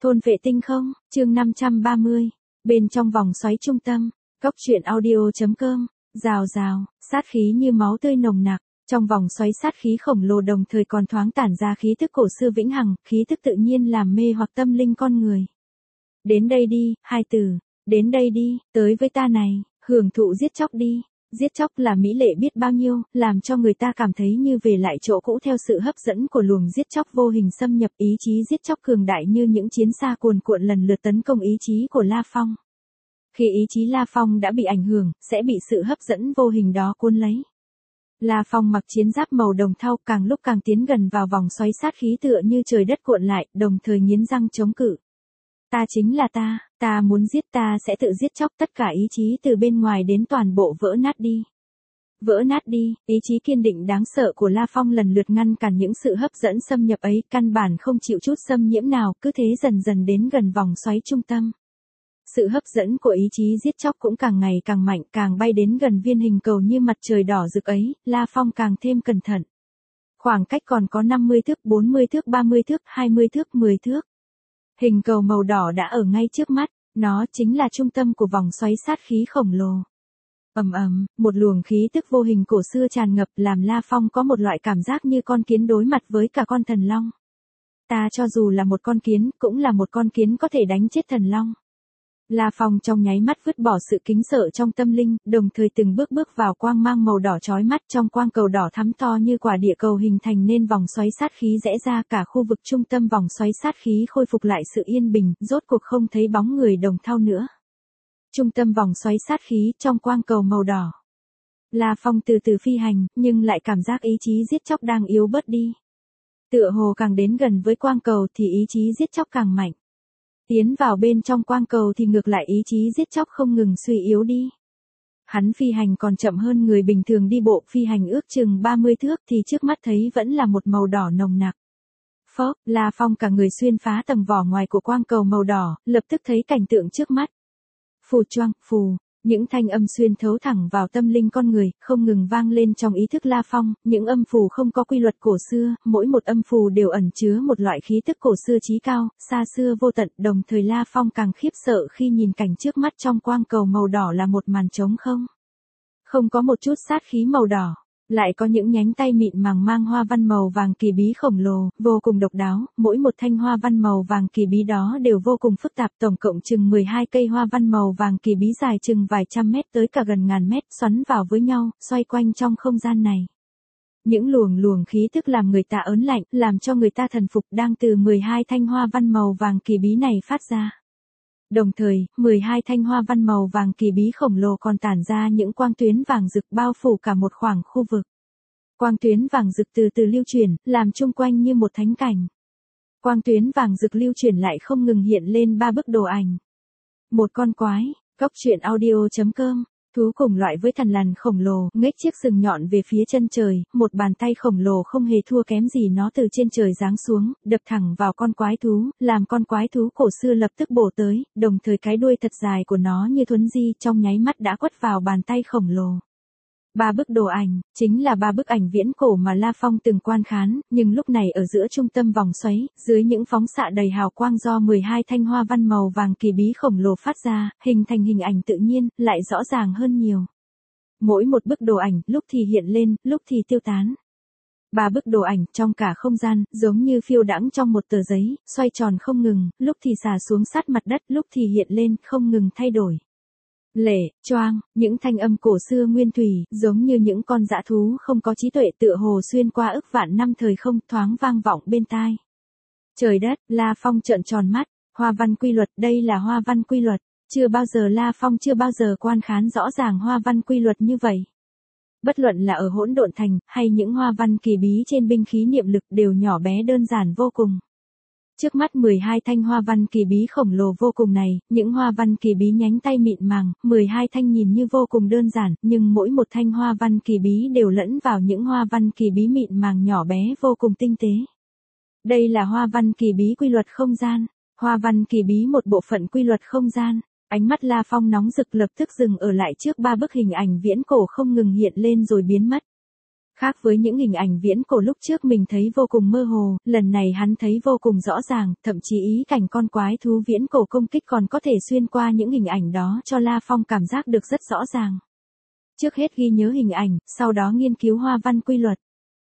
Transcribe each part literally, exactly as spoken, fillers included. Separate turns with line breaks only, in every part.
Thôn vệ tinh không, chương năm trăm ba mươi. Bên trong vòng xoáy trung tâm, Cốc truyện audio.com, rào rào, sát khí như máu tươi nồng nặc, trong vòng xoáy sát khí khổng lồ đồng thời còn thoáng tản ra khí thức cổ xưa vĩnh hằng, khí thức tự nhiên làm mê hoặc tâm linh con người. Đến đây đi, hai tử, đến đây đi, tới với ta này, hưởng thụ giết chóc đi. Giết chóc là mỹ lệ biết bao nhiêu, làm cho người ta cảm thấy như về lại chỗ cũ theo sự hấp dẫn của luồng giết chóc vô hình xâm nhập ý chí giết chóc cường đại như những chiến xa cuồn cuộn lần lượt tấn công ý chí của La Phong. Khi ý chí La Phong đã bị ảnh hưởng, sẽ bị sự hấp dẫn vô hình đó cuốn lấy. La Phong mặc chiến giáp màu đồng thau càng lúc càng tiến gần vào vòng xoáy sát khí tựa như trời đất cuộn lại, đồng thời nghiến răng chống cự. Ta chính là ta, ta muốn giết ta sẽ tự giết chóc tất cả ý chí từ bên ngoài đến toàn bộ vỡ nát đi. Vỡ nát đi, ý chí kiên định đáng sợ của La Phong lần lượt ngăn cản những sự hấp dẫn xâm nhập ấy, căn bản không chịu chút xâm nhiễm nào, cứ thế dần dần đến gần vòng xoáy trung tâm. Sự hấp dẫn của ý chí giết chóc cũng càng ngày càng mạnh, càng bay đến gần viên hình cầu như mặt trời đỏ rực ấy, La Phong càng thêm cẩn thận. Khoảng cách còn có năm mươi thước, bốn mươi thước, ba mươi thước, hai mươi thước, mười thước. Hình cầu màu đỏ đã ở ngay trước mắt, nó chính là trung tâm của vòng xoáy sát khí khổng lồ. Ầm ầm, một luồng khí tức vô hình cổ xưa tràn ngập làm La Phong có một loại cảm giác như con kiến đối mặt với cả con thần long. Ta cho dù là một con kiến, cũng là một con kiến có thể đánh chết thần long. La Phong trong nháy mắt vứt bỏ sự kính sợ trong tâm linh, đồng thời từng bước bước vào quang mang màu đỏ chói mắt, trong quang cầu đỏ thắm to như quả địa cầu hình thành nên vòng xoáy sát khí rẽ ra, cả khu vực trung tâm vòng xoáy sát khí khôi phục lại sự yên bình, rốt cuộc không thấy bóng người đồng thau nữa. Trung tâm vòng xoáy sát khí trong quang cầu màu đỏ. La Phong từ từ phi hành, nhưng lại cảm giác ý chí giết chóc đang yếu bớt đi. Tựa hồ càng đến gần với quang cầu thì ý chí giết chóc càng mạnh. Tiến vào bên trong quang cầu thì ngược lại ý chí giết chóc không ngừng suy yếu đi. Hắn phi hành còn chậm hơn người bình thường đi bộ, phi hành ước chừng ba mươi thước thì trước mắt thấy vẫn là một màu đỏ nồng nặc. Phốc, La Phong cả người xuyên phá tầng vỏ ngoài của quang cầu màu đỏ, lập tức thấy cảnh tượng trước mắt. Phù choang, phù, những thanh âm xuyên thấu thẳng vào tâm linh con người, không ngừng vang lên trong ý thức La Phong, những âm phù không có quy luật cổ xưa, mỗi một âm phù đều ẩn chứa một loại khí tức cổ xưa chí cao, xa xưa vô tận, đồng thời La Phong càng khiếp sợ khi nhìn cảnh trước mắt trong quang cầu màu đỏ là một màn trống không. Không có một chút sát khí màu đỏ, lại có những nhánh tay mịn màng mang hoa văn màu vàng kỳ bí khổng lồ, vô cùng độc đáo, mỗi một thanh hoa văn màu vàng kỳ bí đó đều vô cùng phức tạp, tổng cộng chừng mười hai cây hoa văn màu vàng kỳ bí dài chừng vài trăm mét tới cả gần ngàn mét, xoắn vào với nhau, xoay quanh trong không gian này. Những luồng luồng khí tức làm người ta ớn lạnh, làm cho người ta thần phục đang từ mười hai thanh hoa văn màu vàng kỳ bí này phát ra. Đồng thời, mười hai thanh hoa văn màu vàng kỳ bí khổng lồ còn tản ra những quang tuyến vàng rực bao phủ cả một khoảng khu vực. Quang tuyến vàng rực từ từ lưu chuyển, làm chung quanh như một thánh cảnh. Quang tuyến vàng rực lưu chuyển lại không ngừng hiện lên ba bức đồ ảnh. Một con quái, Cốc truyện audio.com, thú cùng loại với thằn lằn khổng lồ, nghếch chiếc sừng nhọn về phía chân trời, một bàn tay khổng lồ không hề thua kém gì nó từ trên trời giáng xuống, đập thẳng vào con quái thú, làm con quái thú cổ xưa lập tức bổ tới, đồng thời cái đuôi thật dài của nó như thuấn di trong nháy mắt đã quất vào bàn tay khổng lồ. Ba bức đồ ảnh, chính là ba bức ảnh viễn cổ mà La Phong từng quan khán, nhưng lúc này ở giữa trung tâm vòng xoáy, dưới những phóng xạ đầy hào quang do mười hai thanh hoa văn màu vàng kỳ bí khổng lồ phát ra, hình thành hình ảnh tự nhiên, lại rõ ràng hơn nhiều. Mỗi một bức đồ ảnh, lúc thì hiện lên, lúc thì tiêu tán. Ba bức đồ ảnh trong cả không gian, giống như phiêu đãng trong một tờ giấy, xoay tròn không ngừng, lúc thì xả xuống sát mặt đất, lúc thì hiện lên, không ngừng thay đổi. Lệ, choang, những thanh âm cổ xưa nguyên thủy, giống như những con dã thú không có trí tuệ tựa hồ xuyên qua ức vạn năm thời không, thoáng vang vọng bên tai. Trời đất, La Phong trợn tròn mắt, hoa văn quy luật, đây là hoa văn quy luật, chưa bao giờ La Phong chưa bao giờ quan khán rõ ràng hoa văn quy luật như vậy. Bất luận là ở hỗn độn thành, hay những hoa văn kỳ bí trên binh khí niệm lực đều nhỏ bé đơn giản vô cùng. Trước mắt mười hai thanh hoa văn kỳ bí khổng lồ vô cùng này, những hoa văn kỳ bí nhánh tay mịn màng, mười hai thanh nhìn như vô cùng đơn giản, nhưng mỗi một thanh hoa văn kỳ bí đều lẫn vào những hoa văn kỳ bí mịn màng nhỏ bé vô cùng tinh tế. Đây là hoa văn kỳ bí quy luật không gian, hoa văn kỳ bí một bộ phận quy luật không gian. Ánh mắt La Phong nóng rực lập tức dừng ở lại trước ba bức hình ảnh viễn cổ không ngừng hiện lên rồi biến mất. Khác với những hình ảnh viễn cổ lúc trước mình thấy vô cùng mơ hồ, lần này hắn thấy vô cùng rõ ràng, thậm chí ý cảnh con quái thú viễn cổ công kích còn có thể xuyên qua những hình ảnh đó cho La Phong cảm giác được rất rõ ràng. Trước hết ghi nhớ hình ảnh, sau đó nghiên cứu hoa văn quy luật.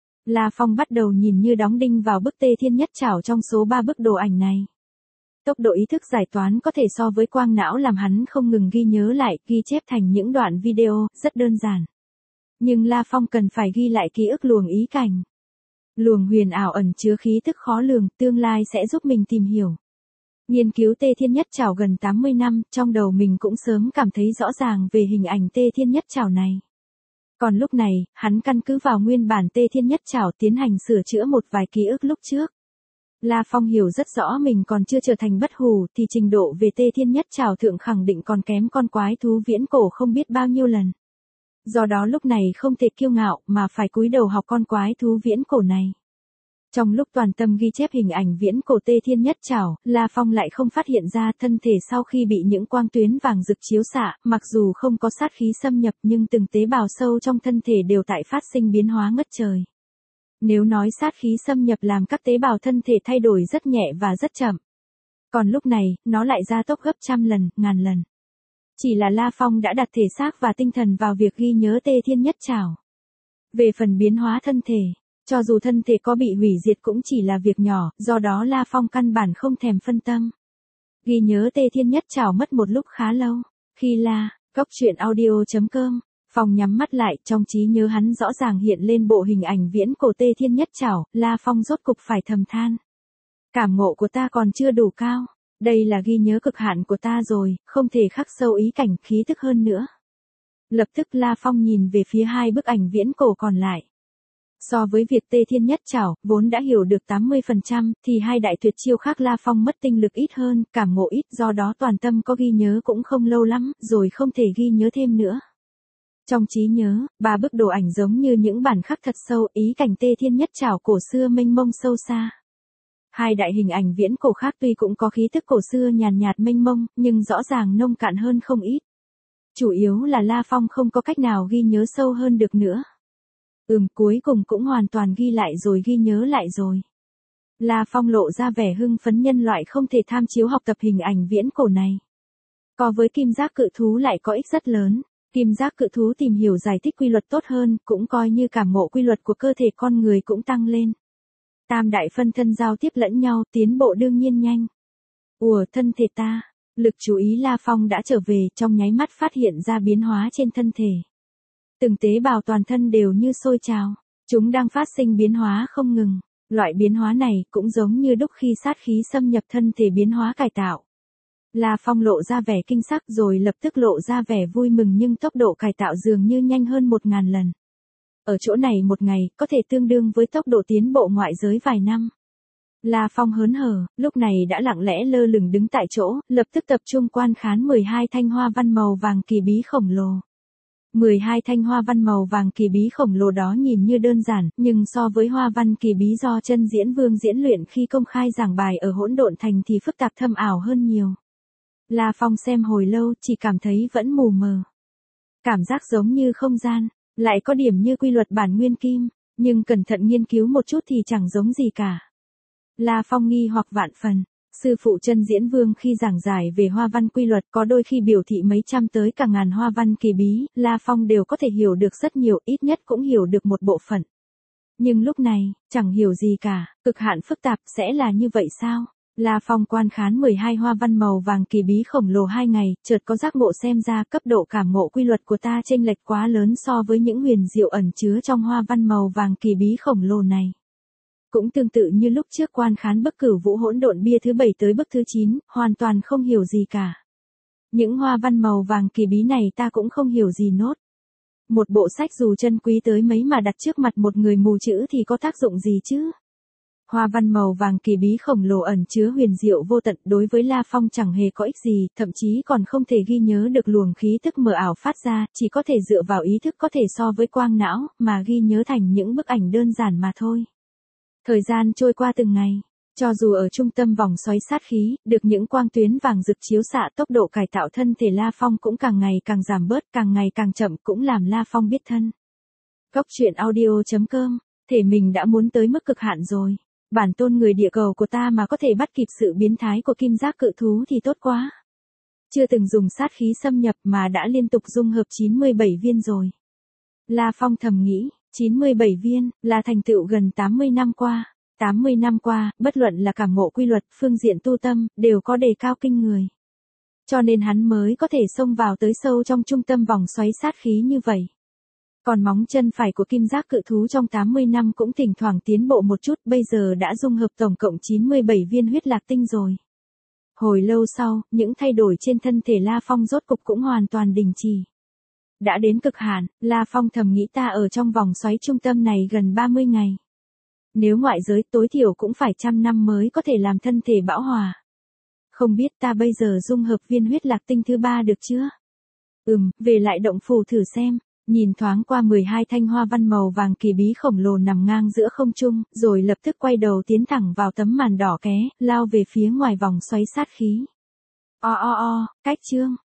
La Phong bắt đầu nhìn như đóng đinh vào bức Tê Thiên Nhất Trảo trong số ba bức đồ ảnh này. Tốc độ ý thức giải toán có thể so với quang não làm hắn không ngừng ghi nhớ lại, ghi chép thành những đoạn video, rất đơn giản. Nhưng La Phong cần phải ghi lại ký ức luồng ý cảnh. Luồng huyền ảo ẩn chứa khí tức khó lường, tương lai sẽ giúp mình tìm hiểu. Nghiên cứu Tê Thiên Nhất Trảo gần tám mươi năm, trong đầu mình cũng sớm cảm thấy rõ ràng về hình ảnh Tê Thiên Nhất Trảo này. Còn lúc này, hắn căn cứ vào nguyên bản Tê Thiên Nhất Trảo tiến hành sửa chữa một vài ký ức lúc trước. La Phong hiểu rất rõ mình còn chưa trở thành bất hủ thì trình độ về Tê Thiên Nhất Trảo thượng khẳng định còn kém con quái thú viễn cổ không biết bao nhiêu lần. Do đó lúc này không thể kiêu ngạo mà phải cúi đầu học con quái thú viễn cổ này. Trong lúc toàn tâm ghi chép hình ảnh viễn cổ Tê Thiên Nhất Trảo, La Phong lại không phát hiện ra thân thể sau khi bị những quang tuyến vàng rực chiếu xạ, mặc dù không có sát khí xâm nhập nhưng từng tế bào sâu trong thân thể đều tại phát sinh biến hóa ngất trời. Nếu nói sát khí xâm nhập làm các tế bào thân thể thay đổi rất nhẹ và rất chậm. Còn lúc này, nó lại gia tốc gấp trăm lần, ngàn lần. Chỉ là La Phong đã đặt thể xác và tinh thần vào việc ghi nhớ Tê Thiên Nhất Trảo. Về phần biến hóa thân thể, cho dù thân thể có bị hủy diệt cũng chỉ là việc nhỏ, do đó La Phong căn bản không thèm phân tâm. Ghi nhớ Tê Thiên Nhất Trảo mất một lúc khá lâu. Khi La, cốc truyện audio chấm com, Phong nhắm mắt lại, trong trí nhớ hắn rõ ràng hiện lên bộ hình ảnh viễn cổ Tê Thiên Nhất Trảo, La Phong rốt cục phải thầm than. Cảm ngộ của ta còn chưa đủ cao. Đây là ghi nhớ cực hạn của ta rồi, không thể khắc sâu ý cảnh khí tức hơn nữa. Lập tức La Phong nhìn về phía hai bức ảnh viễn cổ còn lại. So với việc Tê Thiên Nhất Trảo, vốn đã hiểu được tám mươi phần trăm, thì hai đại tuyệt chiêu khác La Phong mất tinh lực ít hơn, cảm ngộ ít, do đó toàn tâm có ghi nhớ cũng không lâu lắm, rồi không thể ghi nhớ thêm nữa. Trong trí nhớ, ba bức đồ ảnh giống như những bản khắc thật sâu, ý cảnh Tê Thiên Nhất Trảo cổ xưa mênh mông sâu xa. Hai đại hình ảnh viễn cổ khác tuy cũng có khí tức cổ xưa nhàn nhạt mênh mông, nhưng rõ ràng nông cạn hơn không ít. Chủ yếu là La Phong không có cách nào ghi nhớ sâu hơn được nữa. Ừm, cuối cùng cũng hoàn toàn ghi lại rồi ghi nhớ lại rồi. La Phong lộ ra vẻ hưng phấn nhân loại không thể tham chiếu học tập hình ảnh viễn cổ này. Có với kim giác cự thú lại có ích rất lớn. Kim giác cự thú tìm hiểu giải thích quy luật tốt hơn, cũng coi như cảm ngộ quy luật của cơ thể con người cũng tăng lên. Tam đại phân thân giao tiếp lẫn nhau, tiến bộ đương nhiên nhanh. Ủa, thân thể ta, lực chú ý La Phong đã trở về, trong nháy mắt phát hiện ra biến hóa trên thân thể. Từng tế bào toàn thân đều như sôi trào, chúng đang phát sinh biến hóa không ngừng. Loại biến hóa này cũng giống như đúc khi sát khí xâm nhập thân thể biến hóa cải tạo. La Phong lộ ra vẻ kinh sắc rồi lập tức lộ ra vẻ vui mừng nhưng tốc độ cải tạo dường như nhanh hơn một ngàn lần. Ở chỗ này một ngày, có thể tương đương với tốc độ tiến bộ ngoại giới vài năm. La Phong hớn hở, lúc này đã lặng lẽ lơ lửng đứng tại chỗ, lập tức tập trung quan khán mười hai thanh hoa văn màu vàng kỳ bí khổng lồ. mười hai thanh hoa văn màu vàng kỳ bí khổng lồ đó nhìn như đơn giản, nhưng so với hoa văn kỳ bí do chân diễn vương diễn luyện khi công khai giảng bài ở Hỗn Độn Thành thì phức tạp thâm ảo hơn nhiều. La Phong xem hồi lâu, chỉ cảm thấy vẫn mù mờ. Cảm giác giống như không gian, lại có điểm như quy luật bản nguyên kim, nhưng cẩn thận nghiên cứu một chút thì chẳng giống gì cả. La Phong nghi hoặc vạn phần, sư phụ chân diễn vương khi giảng giải về hoa văn quy luật có đôi khi biểu thị mấy trăm tới cả ngàn hoa văn kỳ bí, La Phong đều có thể hiểu được rất nhiều, ít nhất cũng hiểu được một bộ phận. Nhưng lúc này, chẳng hiểu gì cả, cực hạn phức tạp sẽ là như vậy sao? La Phong quan khán mười hai hoa văn màu vàng kỳ bí khổng lồ hai ngày, chợt có giác ngộ xem ra cấp độ cảm ngộ quy luật của ta chênh lệch quá lớn so với những huyền diệu ẩn chứa trong hoa văn màu vàng kỳ bí khổng lồ này. Cũng tương tự như lúc trước quan khán bức cửu vũ hỗn độn bia thứ bảy tới bức thứ chín, hoàn toàn không hiểu gì cả. Những hoa văn màu vàng kỳ bí này ta cũng không hiểu gì nốt. Một bộ sách dù chân quý tới mấy mà đặt trước mặt một người mù chữ thì có tác dụng gì chứ? Hoa văn màu vàng kỳ bí khổng lồ ẩn chứa huyền diệu vô tận, đối với La Phong chẳng hề có ích gì, thậm chí còn không thể ghi nhớ được luồng khí tức mờ ảo phát ra, chỉ có thể dựa vào ý thức có thể so với quang não, mà ghi nhớ thành những bức ảnh đơn giản mà thôi. Thời gian trôi qua từng ngày, cho dù ở trung tâm vòng xoáy sát khí, được những quang tuyến vàng rực chiếu xạ, tốc độ cải tạo thân thể La Phong cũng càng ngày càng giảm bớt, càng ngày càng chậm, cũng làm La Phong biết thân. Góc truyện audio.com, thể mình đã muốn tới mức cực hạn rồi. Bản tôn người địa cầu của ta mà có thể bắt kịp sự biến thái của kim giác cự thú thì tốt quá. Chưa từng dùng sát khí xâm nhập mà đã liên tục dung hợp chín mươi bảy viên rồi. La Phong thầm nghĩ, chín mươi bảy viên, là thành tựu gần tám mươi năm qua. tám mươi năm qua, bất luận là cảm ngộ quy luật, phương diện tu tâm, đều có đề cao kinh người. Cho nên hắn mới có thể xông vào tới sâu trong trung tâm vòng xoáy sát khí như vậy. Còn móng chân phải của kim giác cự thú trong tám mươi năm cũng thỉnh thoảng tiến bộ một chút, bây giờ đã dung hợp tổng cộng chín mươi bảy viên huyết lạc tinh rồi. Hồi lâu sau, những thay đổi trên thân thể La Phong rốt cục cũng hoàn toàn đình chỉ. Đã đến cực hạn, La Phong thầm nghĩ ta ở trong vòng xoáy trung tâm này gần ba mươi ngày. Nếu ngoại giới tối thiểu cũng phải trăm năm mới có thể làm thân thể bão hòa. Không biết ta bây giờ dung hợp viên huyết lạc tinh thứ ba được chưa? Ừm, về lại động phủ thử xem. Nhìn thoáng qua mười hai thanh hoa văn màu vàng kỳ bí khổng lồ nằm ngang giữa không trung, rồi lập tức quay đầu tiến thẳng vào tấm màn đỏ ké, lao về phía ngoài vòng xoáy sát khí. O o o, cách chương.